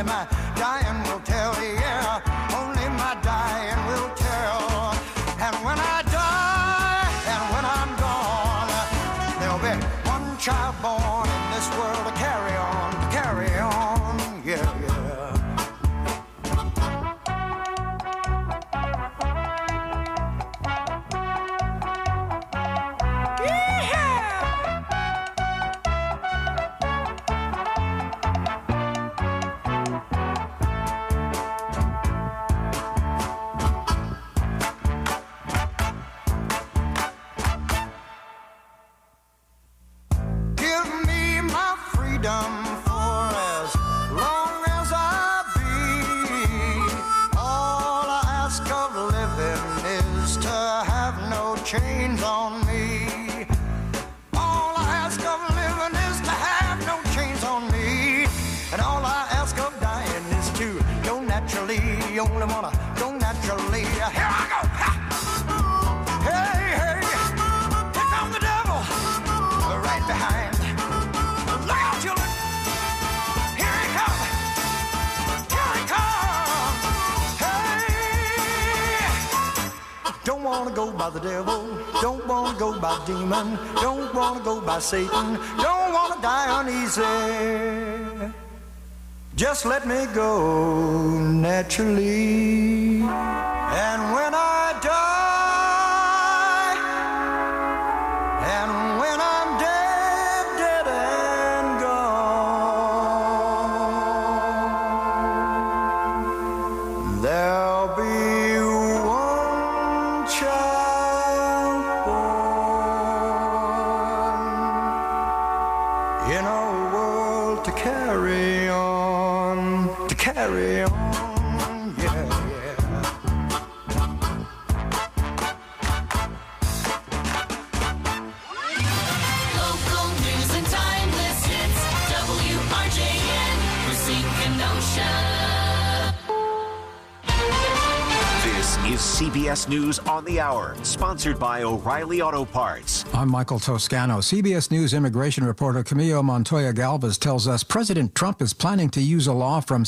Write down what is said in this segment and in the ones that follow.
only my dying will tell, yeah, only my dying will tell. And when I die, and when I'm gone, there'll be one child born in this world to carry on, yeah, yeah. Chains on me. All I ask of living is to have no chains on me. And all I ask of dying is to go naturally. You only wanna go naturally. Here I go. Ha! Hey, hey. Here comes the devil. Right behind. Look out, children. Here he comes. Here he comes. Hey. Don't wanna go by the devil. Don't want to go by demon, don't want to go by Satan, don't want to die uneasy. Just let me go naturally. And when I die, and when I'm dead, dead and gone, there'll be one child in a world to carry on, yeah, yeah. Local news and timeless hits, WRJN, Racine Kenosha. This is CBS News on the Hour, sponsored by O'Reilly Auto Parts. I'm Michael Toscano. CBS News immigration reporter Camilo Montoya Galvez tells us President Trump is planning to use a law from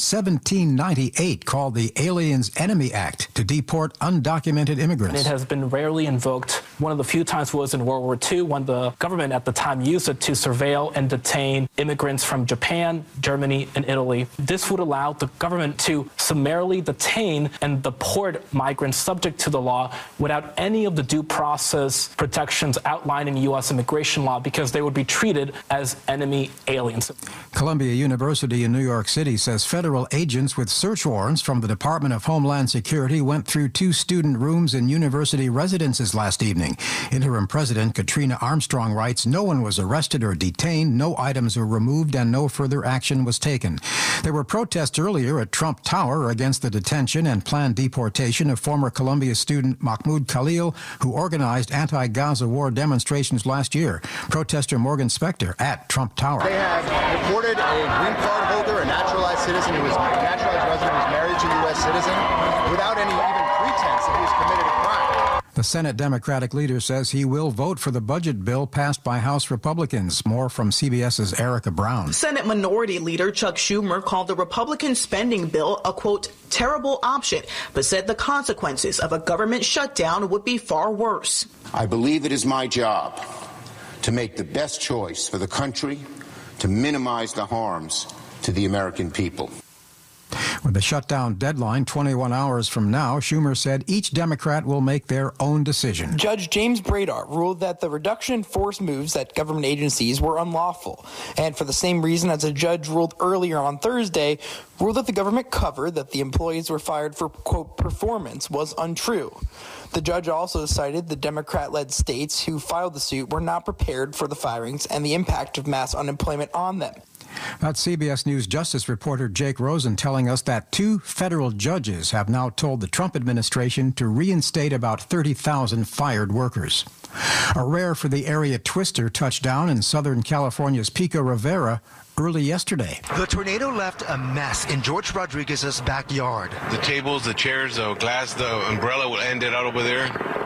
1798 called the Aliens Enemy Act to deport undocumented immigrants. It has been rarely invoked. One of the few times was in World War II when the government at the time used it to surveil and detain immigrants from Japan, Germany, and Italy. This would allow the government to summarily detain and deport migrants subject to the law without any of the due process protections outlined in U.S. immigration law because they would be treated as enemy aliens. Columbia University in New York City says federal agents with search warrants from the Department of Homeland Security went through 2 student rooms in university residences last evening. Interim President Katrina Armstrong writes no one was arrested or detained, no items were removed, and no further action was taken. There were protests earlier at Trump Tower against the detention and planned deportation of former Columbia student Mahmoud Khalil, who organized anti-Gaza war demonstrations last year. Protester Morgan Spector at Trump Tower. They have deported a green card holder, a naturalized citizen who was a naturalized resident who's married to a U.S. citizen without any even pretense that he was committed a crime. The Senate Democratic leader says he will vote for the budget bill passed by House Republicans. More from CBS's Erica Brown. Senate Minority Leader Chuck Schumer called the Republican spending bill a, quote, terrible option, but said the consequences of a government shutdown would be far worse. I believe it is my job to make the best choice for the country, to minimize the harms to the American people. With the shutdown deadline 21 hours from now, Schumer said each Democrat will make their own decision. Judge James Bradar ruled that the reduction in force moves at government agencies were unlawful. And for the same reason as a judge ruled earlier on Thursday, ruled that the government cover that the employees were fired for, quote, performance was untrue. The judge also cited the Democrat-led states who filed the suit were not prepared for the firings and the impact of mass unemployment on them. That's CBS News Justice reporter Jake Rosen telling us that 2 federal judges have now told the Trump administration to reinstate about 30,000 fired workers. A rare for the area twister touched down in Southern California's Pico Rivera early yesterday. The tornado left a mess in George Rodriguez's backyard. The tables, the chairs, the glass, the umbrella ended out over there.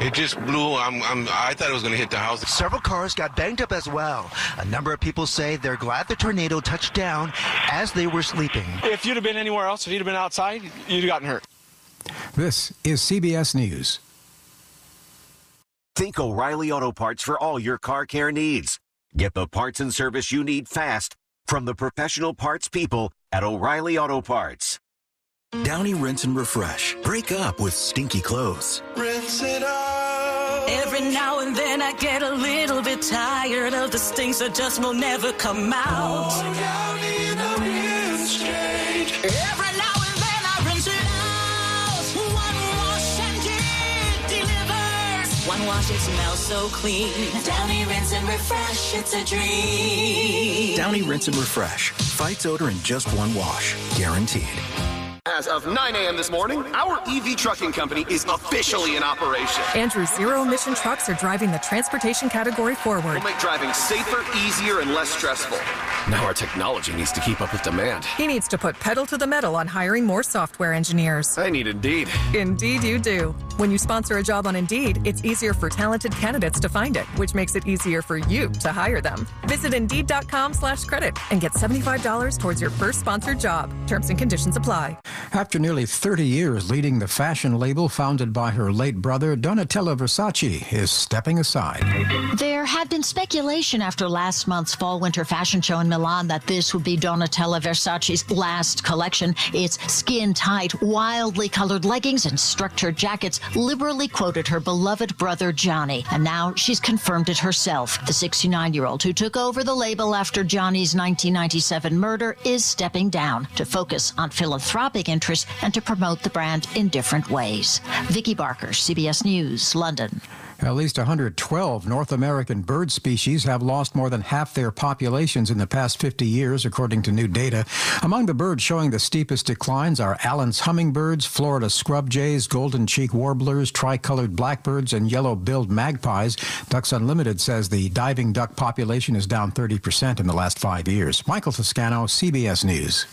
It just blew. I thought it was going to hit the house. Several cars got banged up as well. A number of people say they're glad the tornado touched down as they were sleeping. If you'd have been anywhere else, if you'd have been outside, you'd have gotten hurt. This is CBS News. Think O'Reilly Auto Parts for all your car care needs. Get the parts and service you need fast from the professional parts people at O'Reilly Auto Parts. Downy Rinse and Refresh. Break up with stinky clothes. Rinse it out. Every now and then I get a little bit tired of the stinks that just will never come out. Oh, Downy in a rinse change. Every now and then I rinse it out. One wash and it delivers. One wash, it smells so clean. Downy Rinse and Refresh, it's a dream. Downy Rinse and Refresh. Fights odor in just one wash. Guaranteed. As of 9 a.m. this morning, our EV trucking company is officially in operation. Andrew's zero-emission trucks are driving the transportation category forward. We'll make driving safer, easier, and less stressful. Now our technology needs to keep up with demand. He needs to put pedal to the metal on hiring more software engineers. I need Indeed. Indeed you do. When you sponsor a job on Indeed, it's easier for talented candidates to find it, which makes it easier for you to hire them. Visit Indeed.com/credit and get $75 towards your first sponsored job. Terms and conditions apply. After nearly 30 years leading the fashion label founded by her late brother, Donatella Versace is stepping aside. There had been speculation after last month's fall-winter fashion show in Milan that this would be Donatella Versace's last collection. Its skin-tight, wildly colored leggings and structured jackets liberally quoted her beloved brother Gianni. And now she's confirmed it herself. The 69-year-old who took over the label after Gianni's 1997 murder is stepping down to focus on philanthropic interests and to promote the brand in different ways. Vicky Barker, CBS News, London. At least 112 North American bird species have lost more than half their populations in the past 50 years, according to new data. Among the birds showing the steepest declines are Allen's hummingbirds, Florida scrub jays, golden cheek warblers, tricolored blackbirds, and yellow-billed magpies. Ducks Unlimited says the diving duck population is down 30% in the last 5 years. Michael Toscano, CBS News.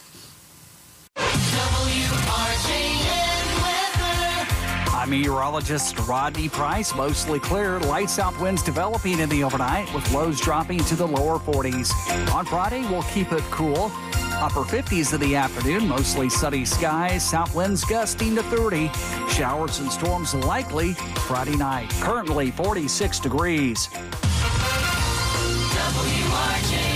I'm meteorologist Rodney Price. Mostly clear, light south winds developing in the overnight with lows dropping to the lower 40s. On Friday, we'll keep it cool. Upper 50s in the afternoon, mostly sunny skies, south winds gusting to 30. Showers and storms likely Friday night. Currently 46 degrees. WRJN.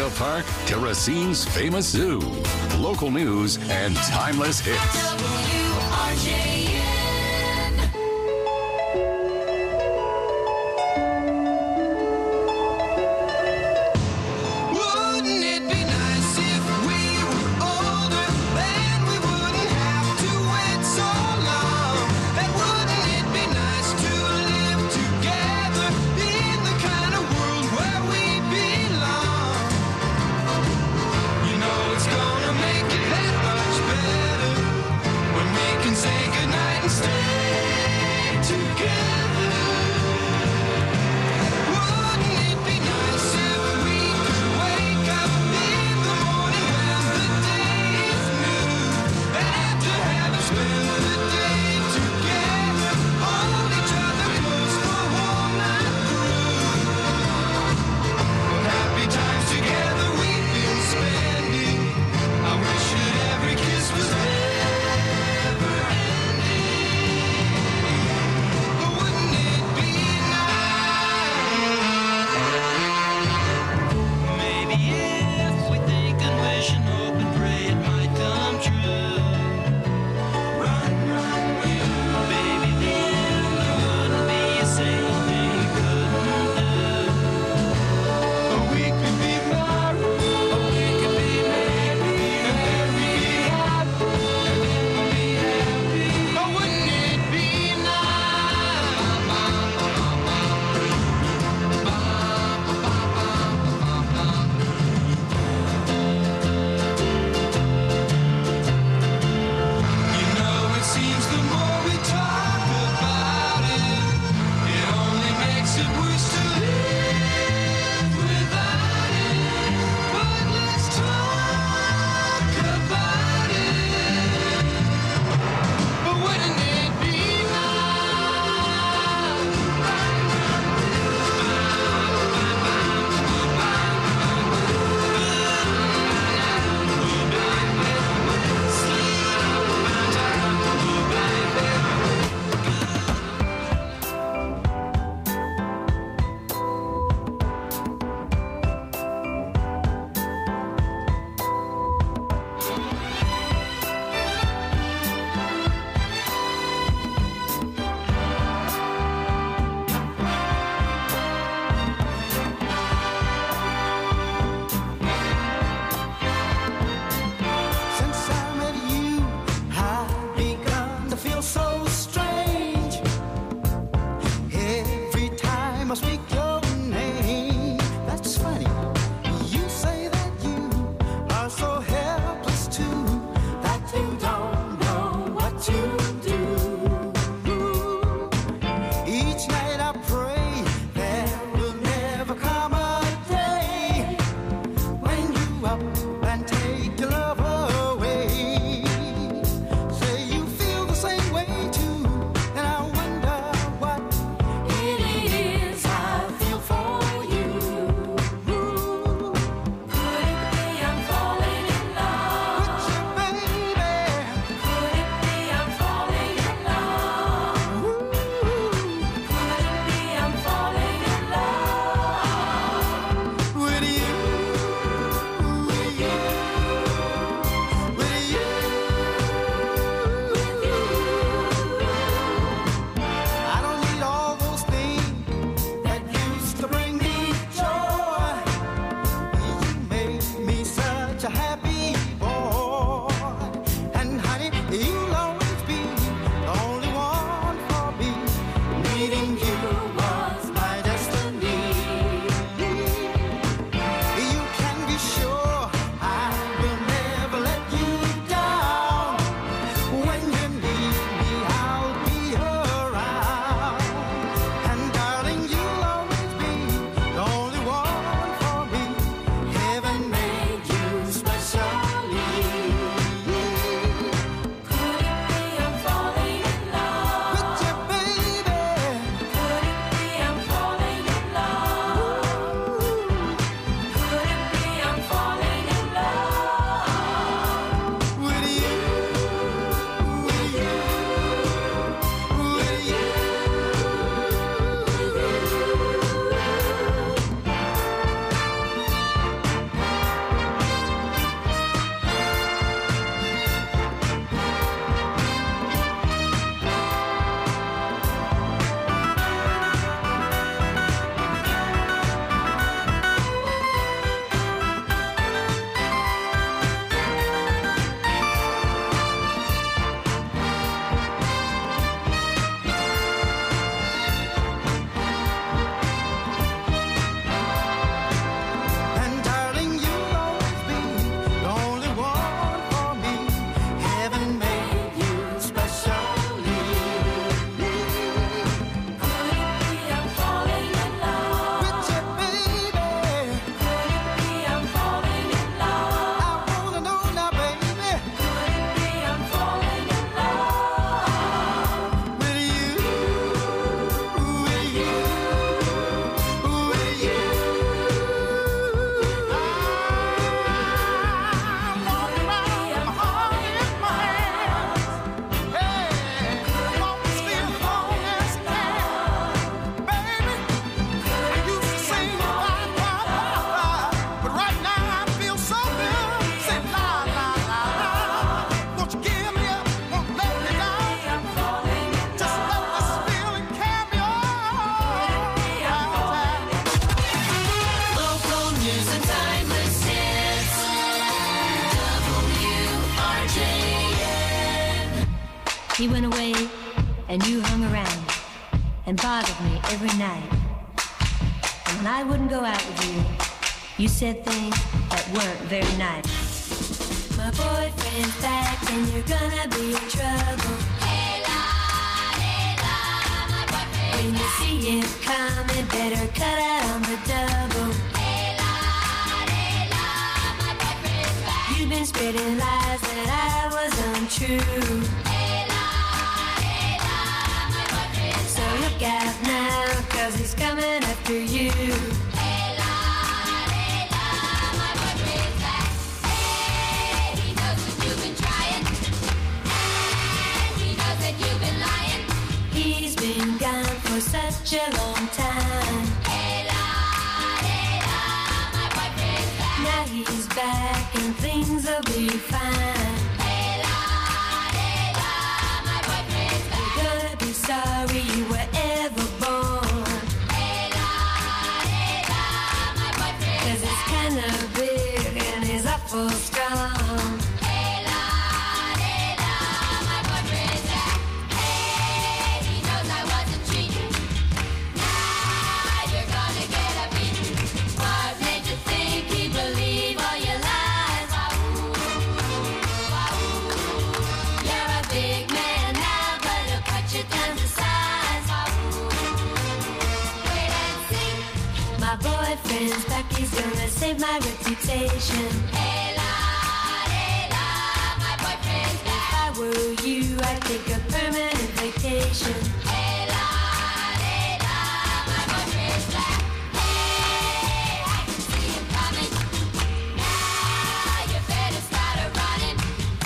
Memorial Park to Racine's famous zoo. Local news and timeless hits. Say goodnight. He went away and you hung around and bothered me every night. And when I wouldn't go out with you, you said things that weren't very nice. My boyfriend's back and you're gonna be in trouble. Hey la, my boyfriend. When you see him coming, better cut out on the double. Hey la, my boyfriend's back. You've been spreading lies that I was untrue. Hey la, my boyfriend's back. So look out now, 'cause he's coming after you. For such a long time. Hey la, my boyfriend's back. Now he's back and things will be fine. Hey la, my boyfriend's back. You're gonna be sorry you were ever born. Hey la, my boyfriend's back. 'Cause it's kinda big and he's awful strong. My boyfriend's back, he's gonna save my reputation. Hey la, my boyfriend's back. If I were you, I'd take a permanent vacation. Hey la, my boyfriend's back. Hey, I can see him coming. Now you better start a running.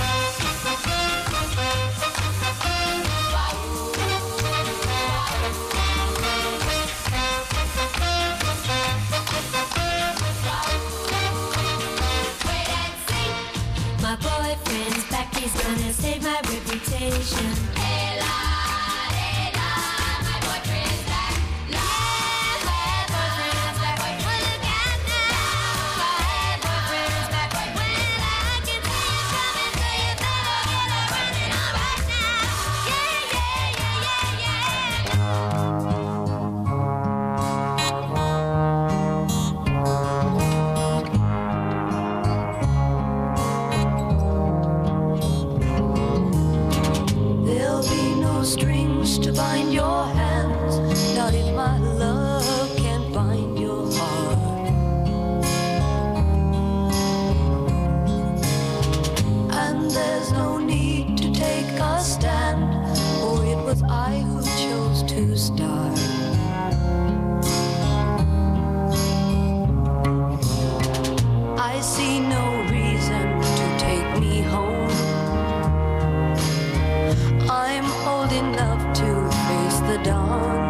My boyfriend's back, he's gonna save my reputation. Hey la, my boyfriend's back. La, my boyfriend's back. Well, look out now. My boyfriend's back. When I can see you coming, so you better get up running on right now. Yeah, yeah, yeah, yeah, strings to bind your hands, not if my love can't bind your heart. And there's no need to take a stand, for it was I who chose to start. I see no reason to take me home. I'm old enough to face the dawn.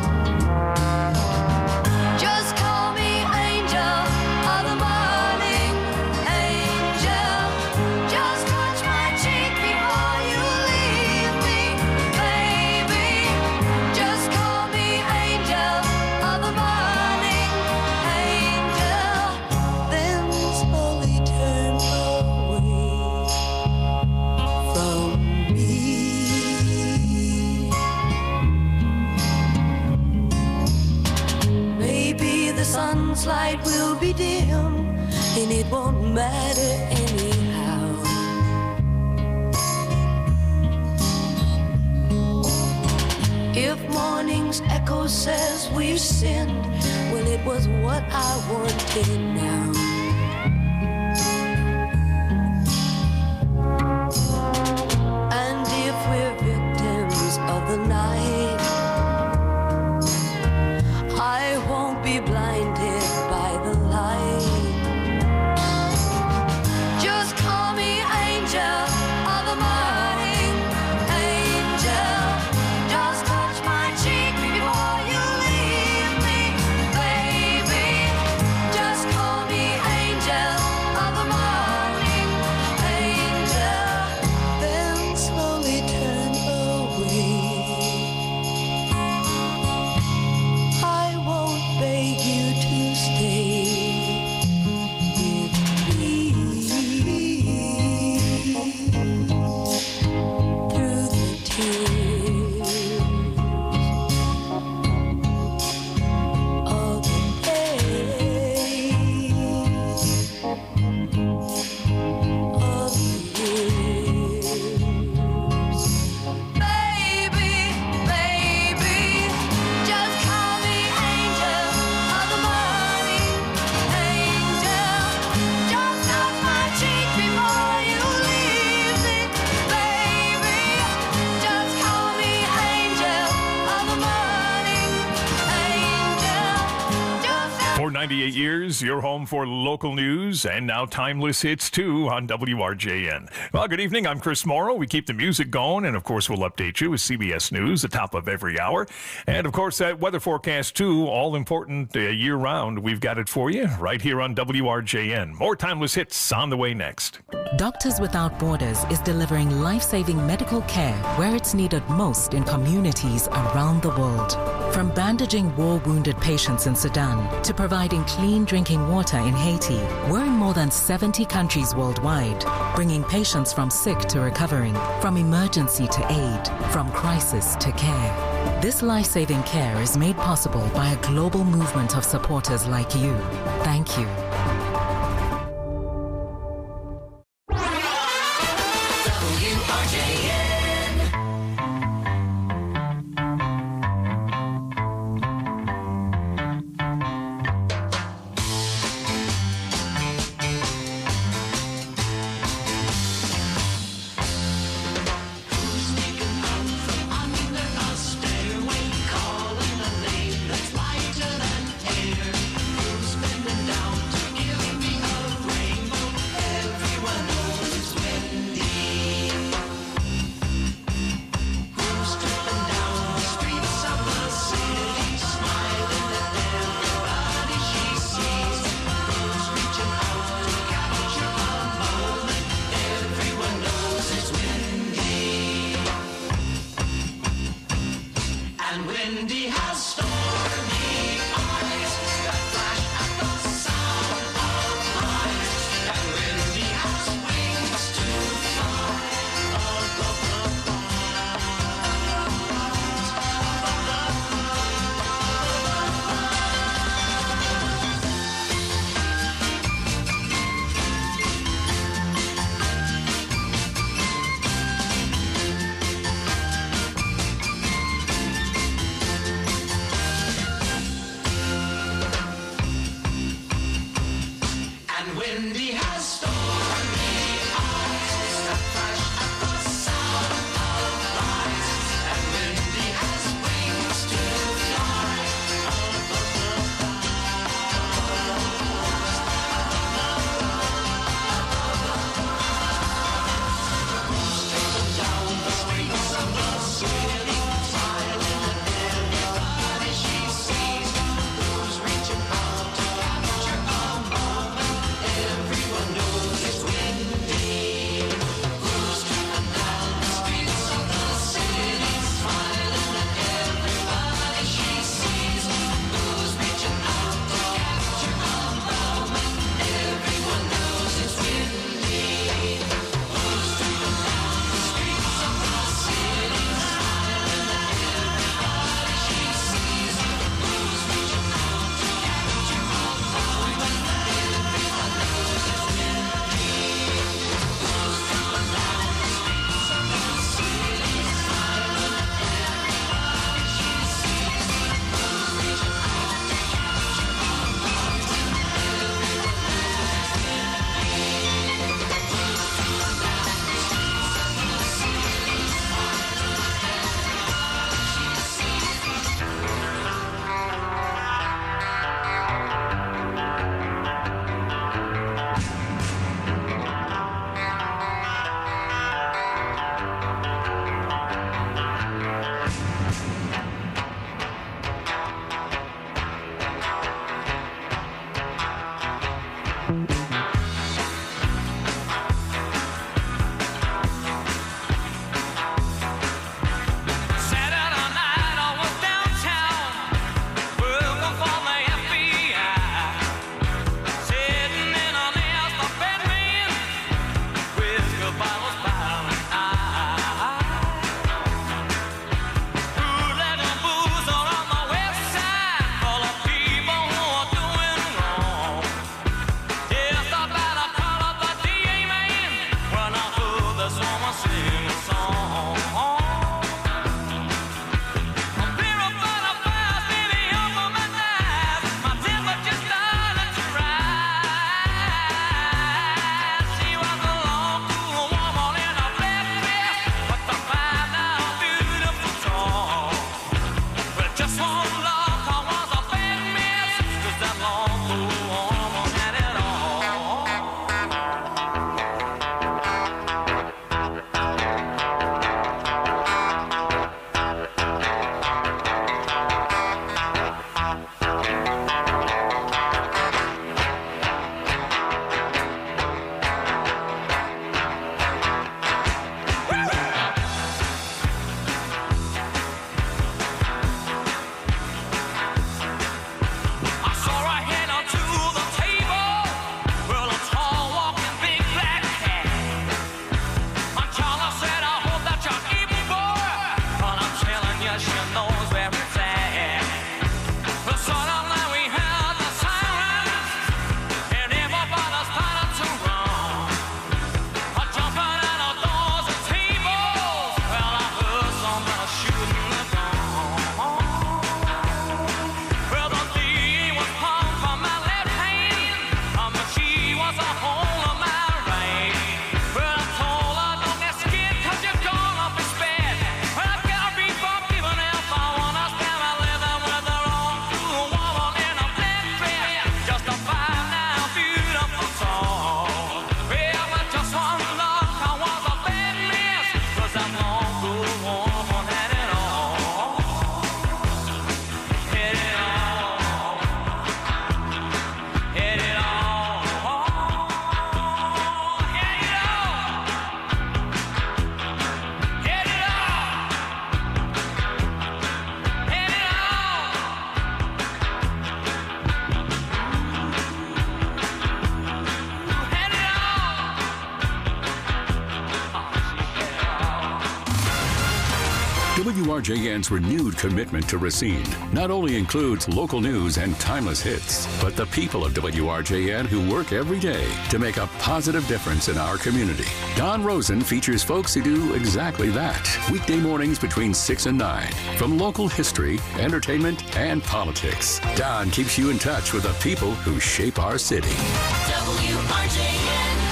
Just call me angel of the morning, angel. Just touch my cheek before you leave me, baby. Just call me angel of the morning, angel. Then slowly turn away from me. Maybe the sun's light will be dim, and it won't matter anyhow. If morning's echo says we've sinned, well, it was what I wanted now. And if we're victims of the night, I won't be blinded by the light. Just call me angel of the morning, angel. Just touch my cheek before you leave me, baby. Just call me 38 years, your home for local news and now timeless hits too on WRJN. Well, good evening. I'm Chris Morrow. We keep the music going, and of course we'll update you with CBS News, the top of every hour. And of course that weather forecast too, all important year round. We've got it for you right here on WRJN. More timeless hits on the way next. Doctors Without Borders is delivering life-saving medical care where it's needed most in communities around the world. From bandaging war-wounded patients in Sudan to providing clean drinking water in Haiti, we're in more than 70 countries worldwide, bringing patients from sick to recovering, from emergency to aid, from crisis to care. This life-saving care is made possible by a global movement of supporters like you. Thank you. Down to give WRJN's renewed commitment to Racine not only includes local news and timeless hits, but the people of WRJN who work every day to make a positive difference in our community. Don Rosen features folks who do exactly that. Weekday mornings between 6 and 9. From local history, entertainment, and politics, Don keeps you in touch with the people who shape our city. WRJN.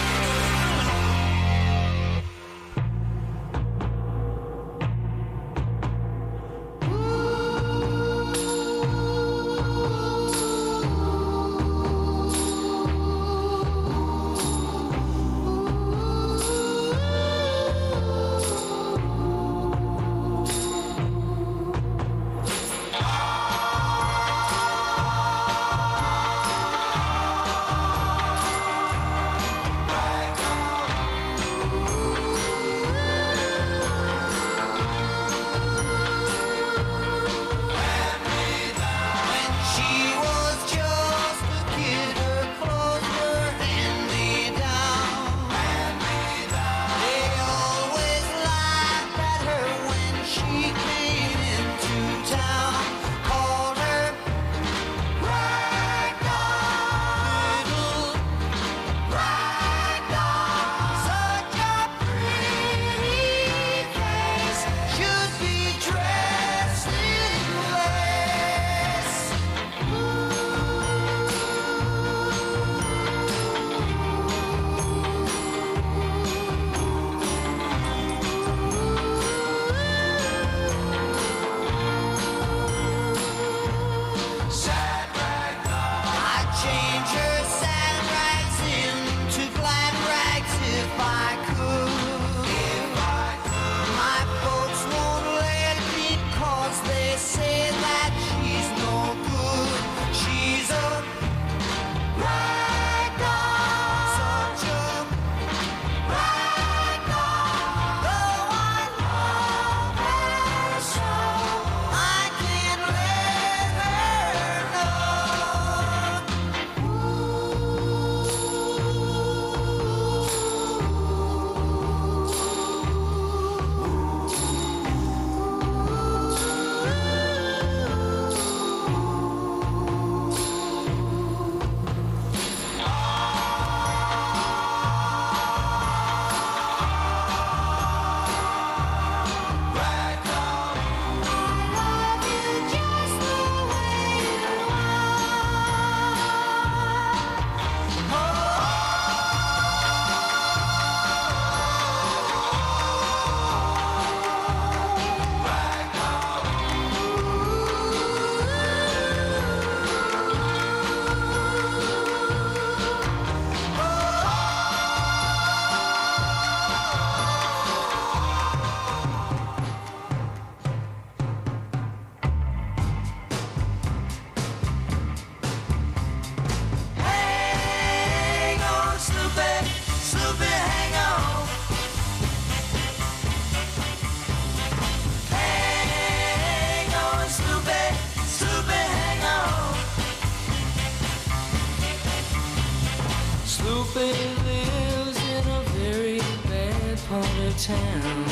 Sloopy lives in a very bad part of town.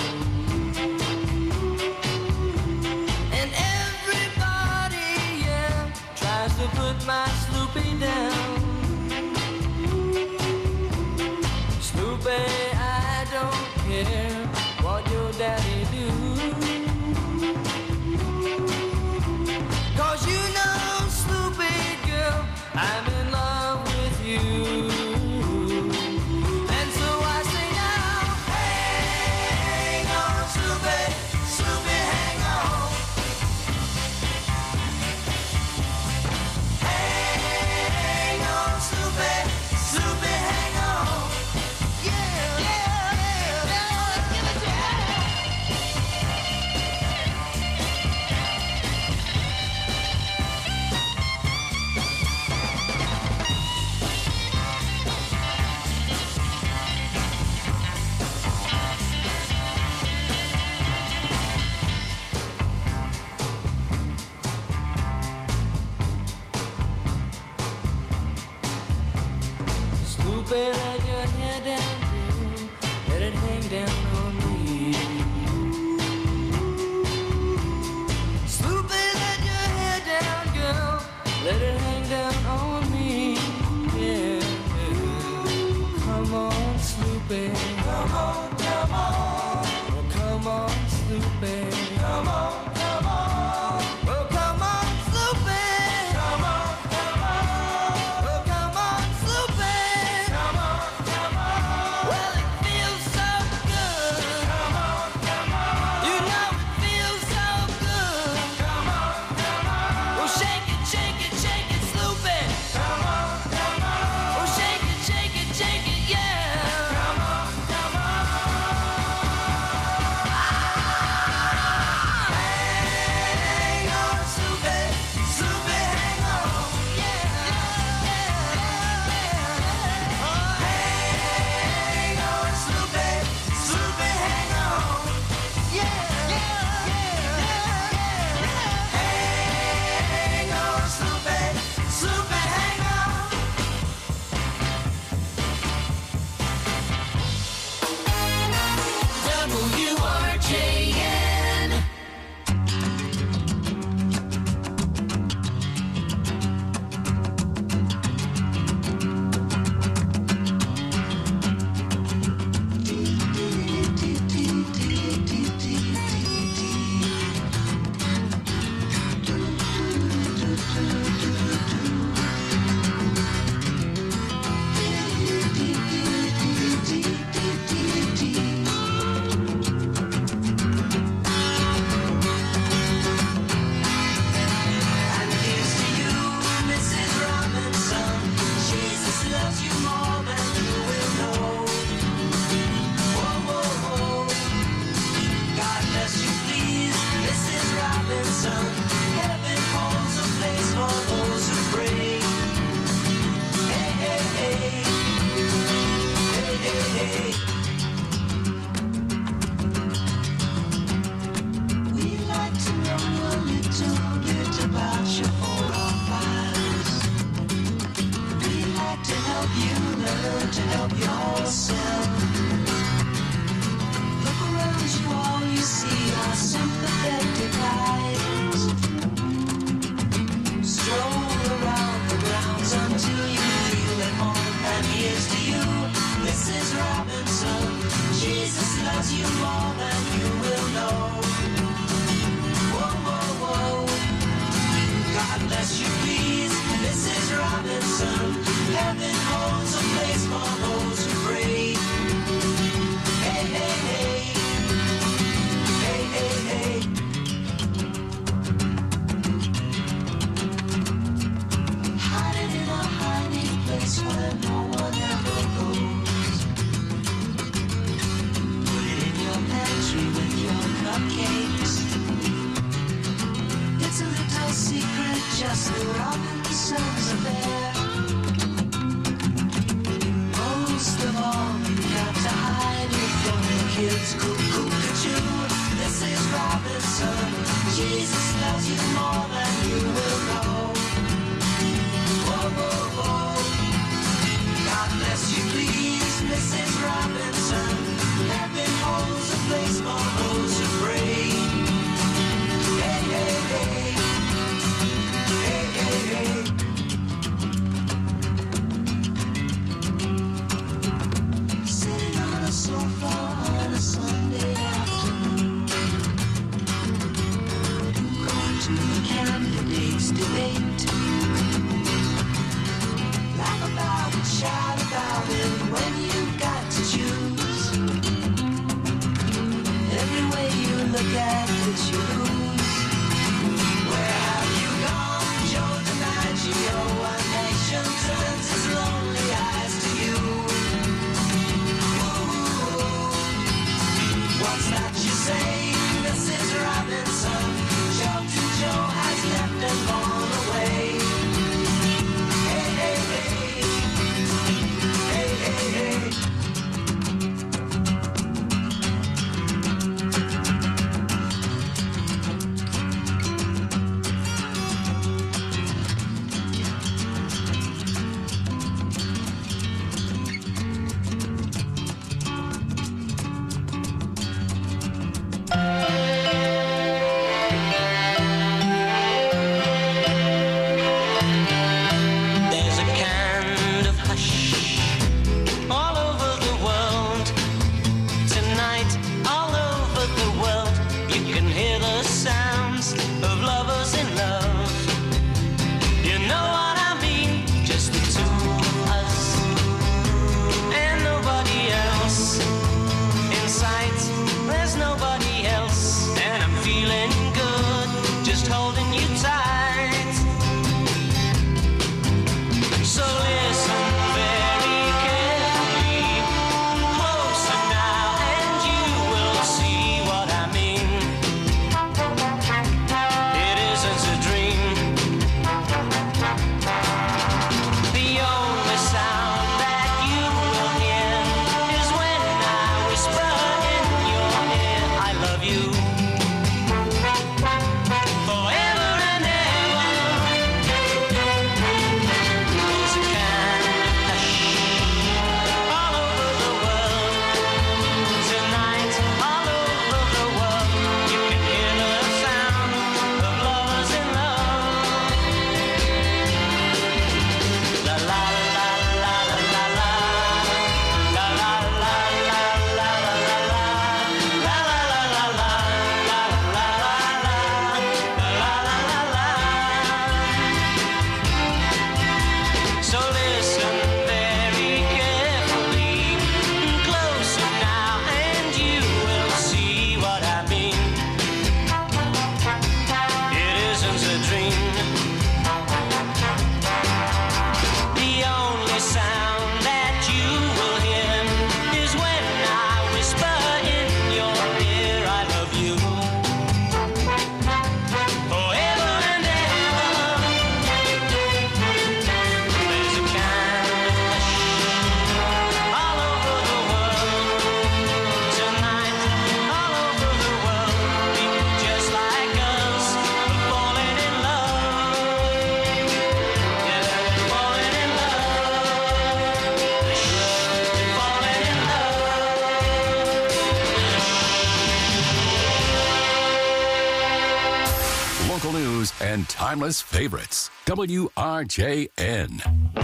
And everybody, yeah, tries to put my Sloopy down. Sloopy, I don't care what your daddy do. 'Cause you know, Sloopy girl, I'm in love with you. Let your hair down, let it hang down on me. Come on, Snoopy. Come on, come on. Oh, come on, Snoopy. Come on, come on. Oh, come on, Snoopy. Come on, come on. Oh, come on, Snoopy. Come on, come on. Well, it feels so good. Come on, come on. You know it feels so good. Come on, come on. Oh, shake it, shake it, shake it, Snoopy. Come on, come on. Oh, shake it, shake it, shake it, yeah. Come on, come on. Hang on, Snoopy, Snoopy, hang on, yeah, yeah, yeah. Oh, hang on, Snoopy, Snoopy, hang on, yeah, yeah, yeah, yeah. Hang on, Snoopy, Snoopy, hang on. WRJN. And here's to you, Mrs. Robinson. Jesus loves you more than you will know. Whoa, whoa, whoa. God bless you, please, Mrs. Robinson. Heaven holds a place for those who pray. Hey, hey, hey. Hey, hey, hey. We like to know a little bit about your profiles. We like to help you learn to help yourself. Look around you, all you see are sympathetic eyes. Stroll around the grounds until you feel at home. And here's to you, Mrs. Robinson. Jesus loves you more than you will know. Whoa, whoa, whoa. God bless you, please, Mrs. Robinson. Heaven holds a place for those who pray. Hey, hey, hey. Hey, hey, hey. Hiding in a hiding place where no one ever goes. Put it in your pantry with your cupcakes. It's a little secret, just the Robinsons are there. Most of all, you got to hide it from the kids. Cuckoo-cuckoo, Mrs. Robinson. Jesus loves you more than you will know. Whoa, whoa, whoa. God bless you, please, Mrs. Robinson. Heaven holds a place for those who pray. Hey, hey, hey. Hey, hey, hey. Sitting on a sofa on a Sunday afternoon. Going to the candidates' debate. Laugh about it, shout about it when you've got to choose. Every way you look at it, you lose. Where have you gone, Joe DiMaggio? A nation turns its lonely eyes to you. Ooh, what's that you say, Mrs. Robinson? Joe to Joe has left and gone away. Hey, hey, hey. Hey, hey, hey. and timeless favorites. WRJN.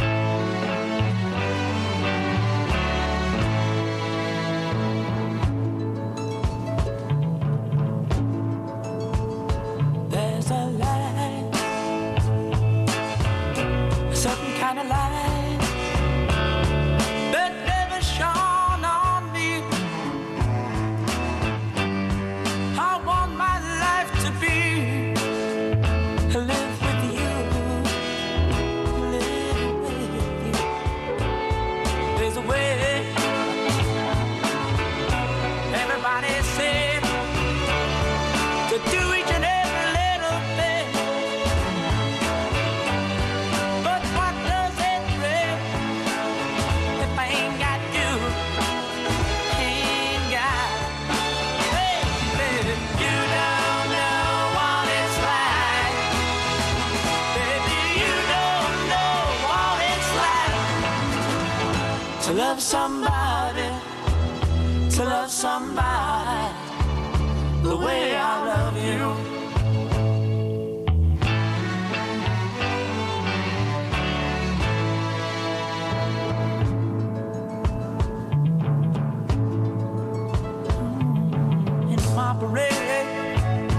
There's a light, a certain kind of light that never shone on me. I want my life to be live with you, live with you. There's a way. Everybody said to do each and every little thing, but what does it bring if I ain't got you? Ain't got, baby, you don't know what it's like. Baby, you don't know what it's like to love somebody, to love somebody the way I love you. In my parade,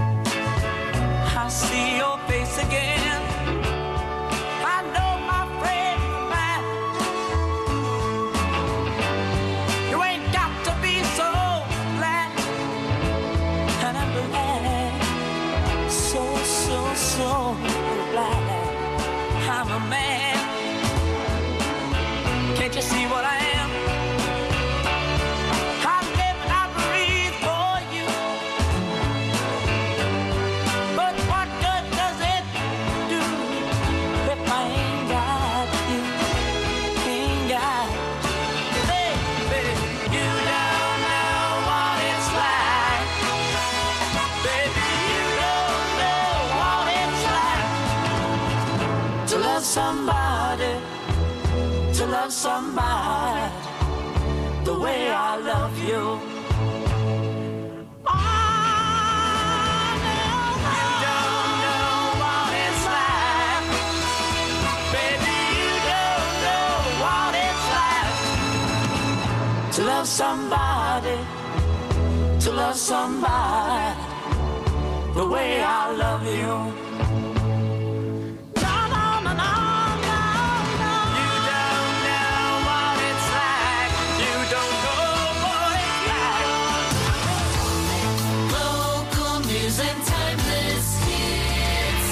I see your face again. I know my friend of mine. You ain't got to be so glad. And I'm glad, so glad I'm a man. Can't you see what I am? I live and I breathe for you. But what good does it do if I ain't got you? Ain't got you. Baby, you don't know what it's like. Baby, you don't know what it's like to love somebody, to love somebody the way I love you. To love somebody, to love somebody the way I love you. No, no, no, no, no, no. You don't know what it's like. You don't know what it's like. Local news and timeless hits.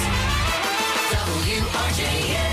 WRJN.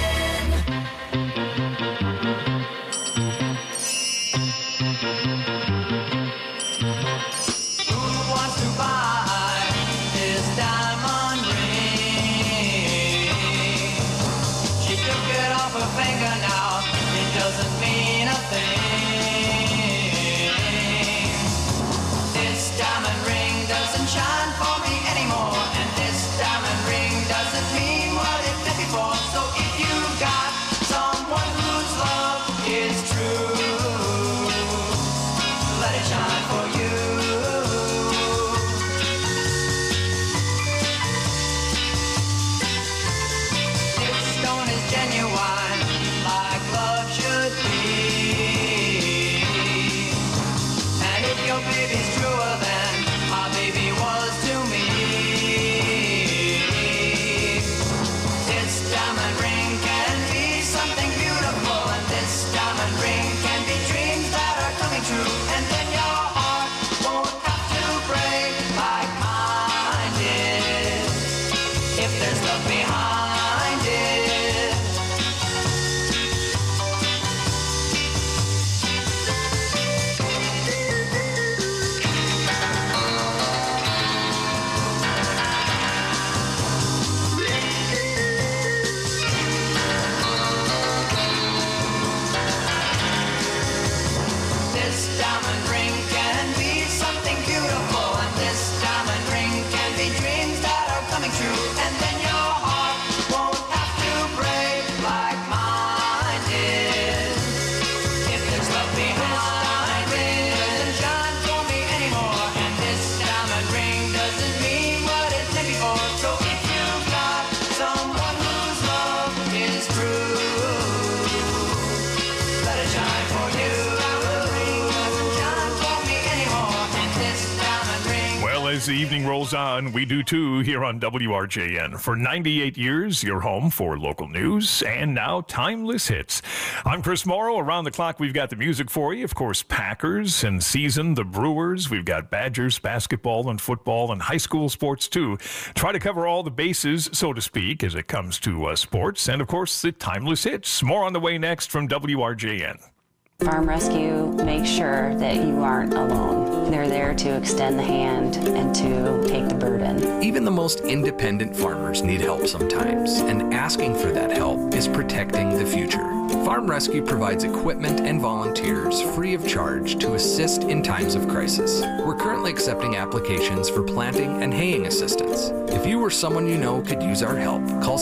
as the evening rolls on, we do too here on WRJN. For 98 years, your home for local news and now timeless hits. I'm Chris Morrow. Around the clock, we've got the music for you. Of course, Packers and season, the Brewers. We've got Badgers, basketball and football and high school sports too. Try to cover all the bases, so to speak, as it comes to sports. And of course, the timeless hits. More on the way next from WRJN. Farm Rescue makes sure that you aren't alone. They're there to extend the hand and to take the burden. Even the most independent farmers need help sometimes, and asking for that help is protecting the future. Farm Rescue provides equipment and volunteers free of charge to assist in times of crisis. We're currently accepting applications for planting and haying assistance. If you or someone you know could use our help, call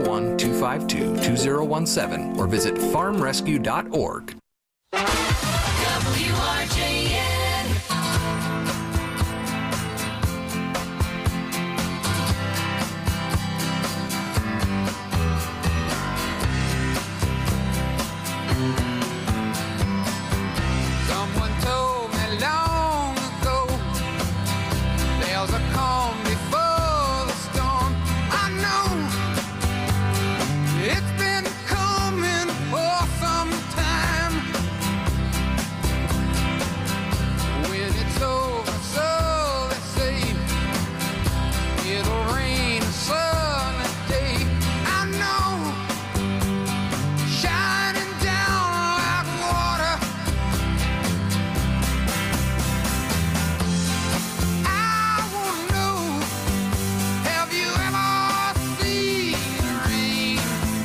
701-252-2017 or visit farmrescue.org. Someone told me long ago there's a calm before the storm. I know it's been coming for some time. When it's over, so they say it'll rain a sunny day. I know, shining down like water. I wanna know, have you ever seen rain?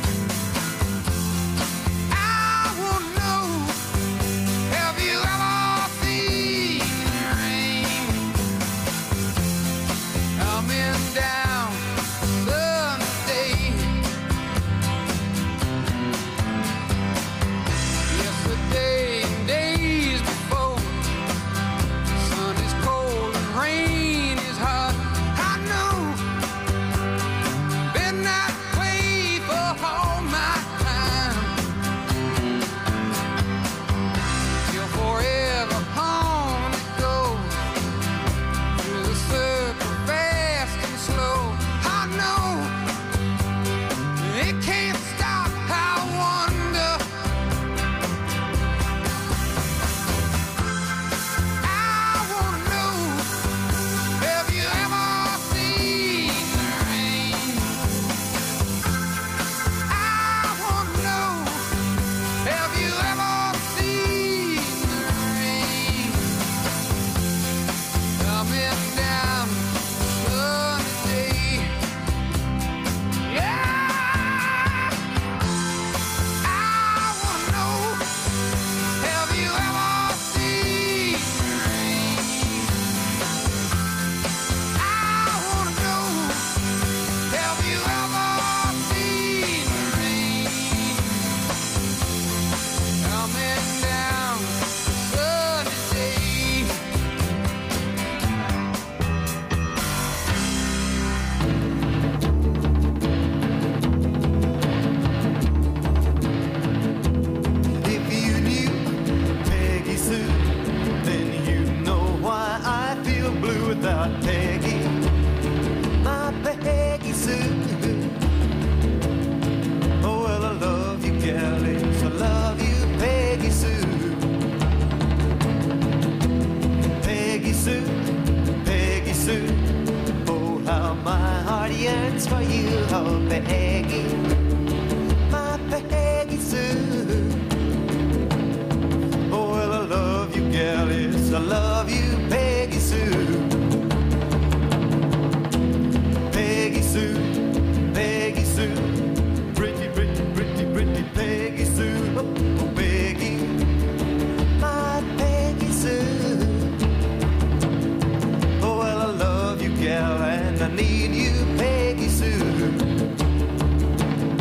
I wanna know, have you ever seen rain? Coming down Sunday. Yesterday and days before, sun is cold and rain is hot. I know, been that way for all my time. Till forever on it goes, through the circle fast and slow. I know, it can't stop. I wonder, I wanna know, have you ever seen rain? I wanna know, have you ever seen rain? Coming down Sunday. Yeah, I wanna know, have you ever seen rain? I wanna know, have you ever seen rain? Coming down Sunday. If you knew Peggy Sue, then you know why I feel blue without Peggy. My Peggy Sue. Oh, well, I love you, galleys. I love you, Peggy Sue. Peggy Sue, Peggy Sue. Oh, how my heart yearns for you, oh, Peggy. My Peggy Sue. Oh, well, I love you, galleys. I love you, Peggy Sue. Peggy Sue, Peggy Sue. Pretty, pretty, pretty, pretty Peggy Sue. Oh, oh, Peggy. My Peggy Sue. Oh, well, I love you, gal, and I need you, Peggy Sue.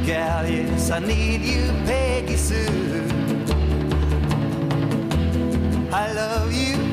gal, yes, I need you, Peggy Sue. I love you,